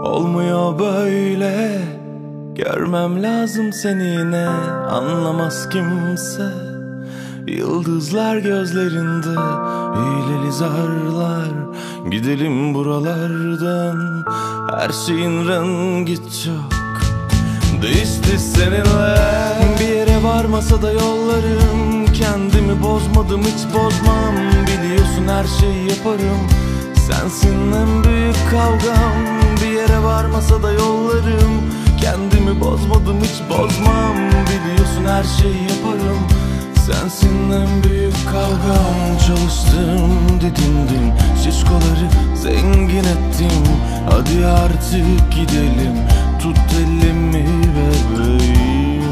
Olmuyor böyle, görmem lazım seni yine. Anlamaz kimse, yıldızlar gözlerinde, hileli zarlar. Gidelim buralardan, her şeyin rengi çok değişti seninle. Bir yere varmasa da yollarım, kendimi bozmadım hiç bozmam. Biliyorsun her şeyi yaparım, sensin en büyük kavgam. Bir yere varmasa da yollarım, kendimi bozmadım hiç bozmam. Biliyorsun her şeyi yaparım, sensin en büyük kavgam. Çalıştım, didindim, şişkoları zengin ettim. Hadi artık gidelim, tut elimi bebeğim.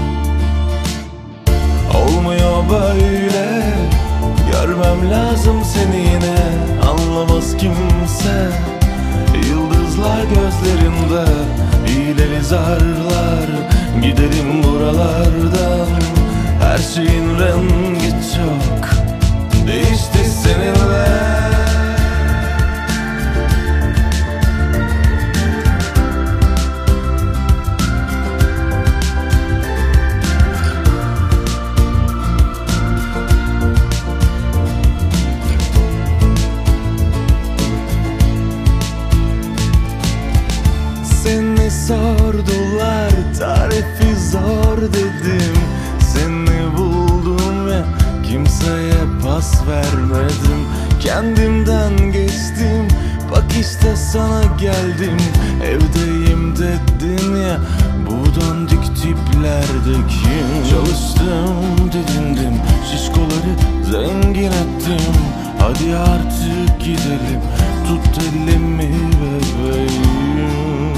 Olmuyor böyle, görmem lazım seni yine. Anlamaz kimse, yıldızlar gözlerinde, hileli zarlar. Gidelim buralardan, her şeyin rengi çok değişti seninle. Seni sordular, tarifi zor dedim. Seni buldum ve kimseye pas vermedim. Kendimden geçtim, bak işte sana geldim. Evdeyim dedin ya, bu dandik tiplerde kim? Çalıştım, didindim, şişkoları zengin ettim. Hadi artık gidelim, tut elimi bebeğim.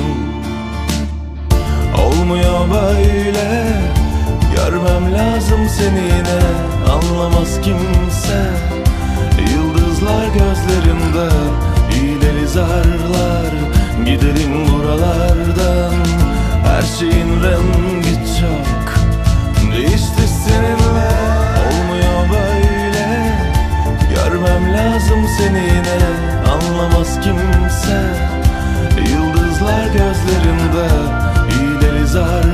Olmuyor böyle, görmem lazım seni yine. Anlamaz kimse, yıldızlar gözlerinde, hileli zarlar. Gidelim buralardan, her şeyin rengi çok değişti seninle. Olmuyor böyle, görmem lazım seni yine. Anlamaz kimse, yıldızlar gözlerinde, hileli zarlar.